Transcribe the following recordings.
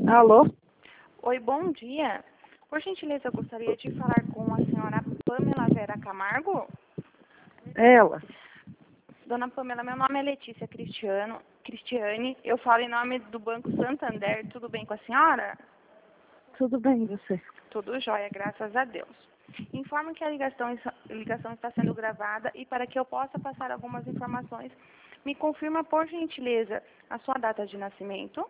Alô? Oi, bom dia. Por gentileza, eu gostaria de falar com a senhora Pamela Vera Camargo. Ela. Dona Pamela, meu nome é Letícia Cristiane. Eu falo em nome do Banco Santander. Tudo bem com a senhora? Tudo bem, você? Tudo jóia, graças a Deus. Informo que a ligação está sendo gravada e para que eu possa passar algumas informações, me confirma, por gentileza, a sua data de nascimento,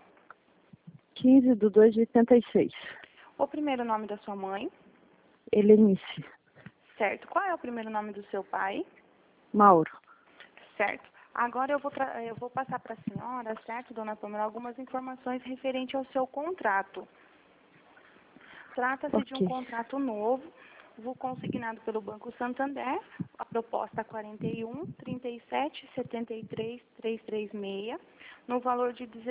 15/2/86. o primeiro nome da sua mãe, Helenice. certo? Qual é o primeiro nome do seu pai? Mauro. Certo. Agora eu vou passar para a senhora, certo, dona Pamela, algumas informações referente ao seu contrato. Trata-se de um Ok. contrato novo, consignado pelo Banco Santander, a proposta 41.37.73.336, no valor de R$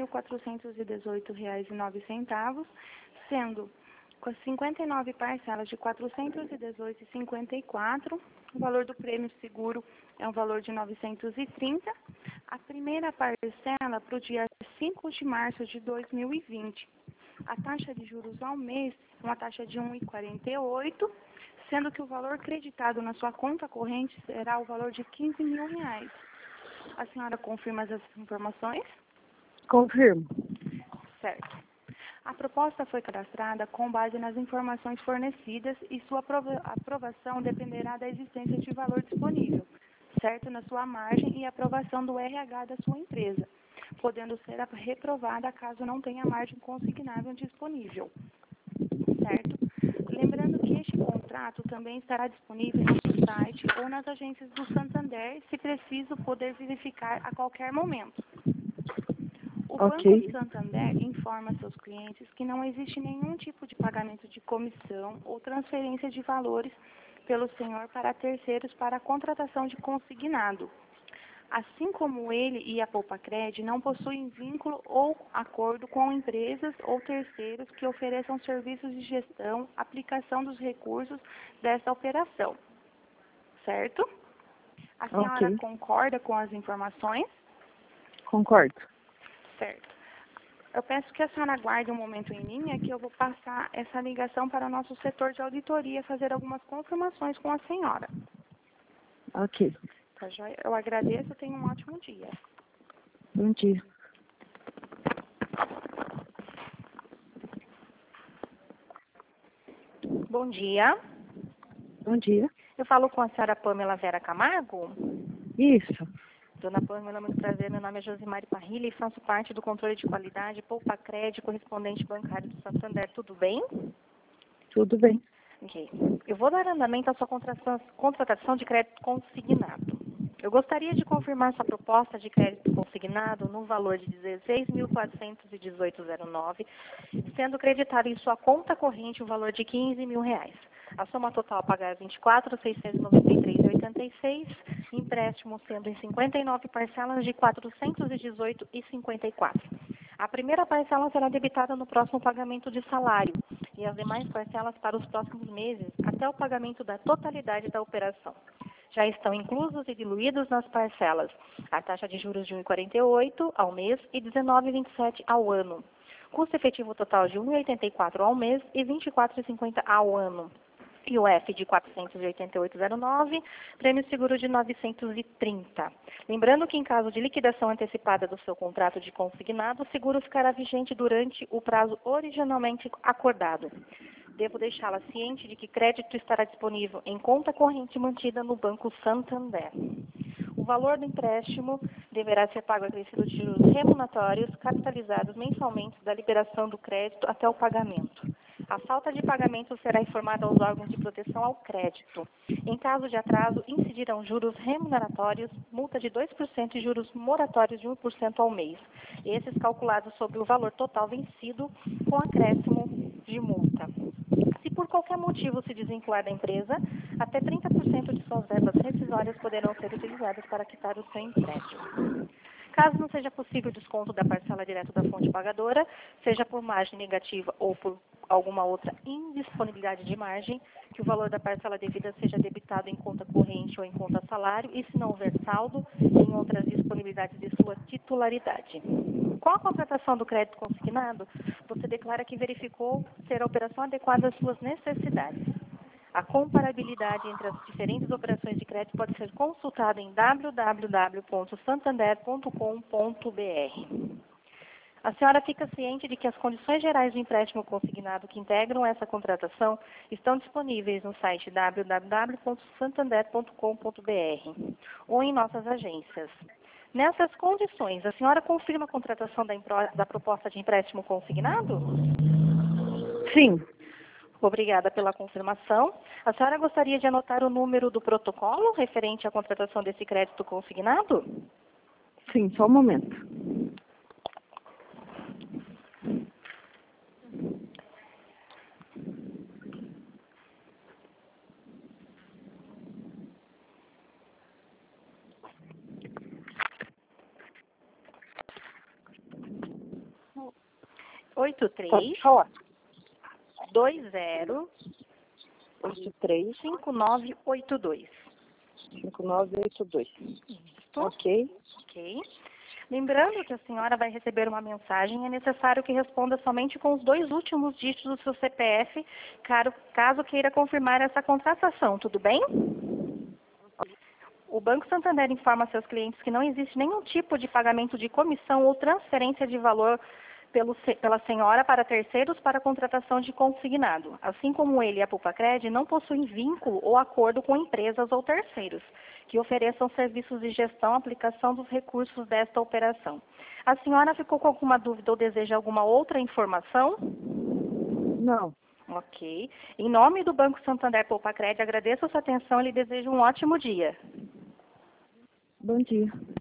16.418,09, sendo com 59 parcelas de R$ 418,54. O valor do prêmio seguro é um valor de R$ 930. A primeira parcela para o dia 5 de março de 2020. A taxa de juros ao mês é uma taxa de 1,48, sendo que o valor creditado na sua conta corrente será o valor de R$ 15 mil. A senhora confirma essas informações? Confirmo. Certo. A proposta foi cadastrada com base nas informações fornecidas e sua aprovação dependerá da existência de valor disponível, certo, na sua margem e aprovação do RH da sua empresa, podendo ser reprovada caso não tenha margem consignável disponível, certo? Lembrando que este contrato também estará disponível no nosso site ou nas agências do Santander, se preciso poder verificar a qualquer momento. O Ok. Banco Santander informa seus clientes que não existe nenhum tipo de pagamento de comissão ou transferência de valores pelo senhor para terceiros para a contratação de consignado. Assim como ele e a Poupacred não possuem vínculo ou acordo com empresas ou terceiros que ofereçam serviços de gestão, aplicação dos recursos dessa operação. Certo? A senhora Ok. concorda com as informações? Concordo. Certo. Eu peço que a senhora aguarde um momento em linha que eu vou passar essa ligação para o nosso setor de auditoria fazer algumas confirmações com a senhora. Ok. Tá joia? Eu agradeço e tenha um ótimo dia. Bom dia. Bom dia. Bom dia. Eu falo com a senhora Pamela Vera Camargo. Isso. Dona Pamela, muito prazer. Meu nome é Josimari Parrilha e faço parte do controle de qualidade Poupacred, correspondente bancário do Santander. Tudo bem? Tudo bem. Ok. Eu vou dar andamento à sua contratação de crédito consignado. Eu gostaria de confirmar sua proposta de crédito consignado no valor de R$ 16.418,09, sendo creditado em sua conta corrente o valor de R$ 15 mil. A soma total a pagar é R$ 24.693,86, empréstimo sendo em 59 parcelas de R$ 418,54. A primeira parcela será debitada no próximo pagamento de salário e as demais parcelas para os próximos meses, até o pagamento da totalidade da operação. Já estão inclusos e diluídos nas parcelas a taxa de juros de 1,48 ao mês e 19,27 ao ano. Custo efetivo total de 1,84 ao mês e 24,50 ao ano. IOF de 488,09, prêmio seguro de 930. Lembrando que em caso de liquidação antecipada do seu contrato de consignado, o seguro ficará vigente durante o prazo originalmente acordado. Devo deixá-la ciente de que crédito estará disponível em conta corrente mantida no Banco Santander. O valor do empréstimo deverá ser pago acrescido de juros remuneratórios capitalizados mensalmente da liberação do crédito até o pagamento. A falta de pagamento será informada aos órgãos de proteção ao crédito. Em caso de atraso, incidirão juros remuneratórios, multa de 2% e juros moratórios de 1% ao mês. Esses calculados sobre o valor total vencido com acréscimo de multa. Se por qualquer motivo se desvincular da empresa, até 30% de suas verbas rescisórias poderão ser utilizadas para quitar o seu empréstimo. Caso não seja possível o desconto da parcela direto da fonte pagadora, seja por margem negativa ou por alguma outra indisponibilidade de margem, que o valor da parcela devida seja debitado em conta corrente ou em conta salário e, se não houver saldo, em outras disponibilidades de sua titularidade. Com a contratação do crédito consignado, você declara que verificou ser a operação adequada às suas necessidades. A comparabilidade entre as diferentes operações de crédito pode ser consultada em www.santander.com.br. A senhora fica ciente de que as condições gerais do empréstimo consignado que integram essa contratação estão disponíveis no site www.santander.com.br ou em nossas agências. Nessas condições, a senhora confirma a contratação da proposta de empréstimo consignado? Sim. Obrigada pela confirmação. A senhora gostaria de anotar o número do protocolo referente à contratação desse crédito consignado? Sim, só um momento. Pode falar. 20 83 5982. 5982. Isso. Ok. Ok. Lembrando que a senhora vai receber uma mensagem, é necessário que responda somente com os 2 últimos dígitos do seu CPF, caso queira confirmar essa contratação, tudo bem? O Banco Santander informa a seus clientes que não existe nenhum tipo de pagamento de comissão ou transferência de valor pela senhora para terceiros para contratação de consignado. Assim como ele e a Pulpacred não possuem vínculo ou acordo com empresas ou terceiros que ofereçam serviços de gestão e aplicação dos recursos desta operação. A senhora ficou com alguma dúvida ou deseja alguma outra informação? Não. Ok. Em nome do Banco Santander Pulpacred, agradeço a sua atenção e lhe desejo um ótimo dia. Bom dia.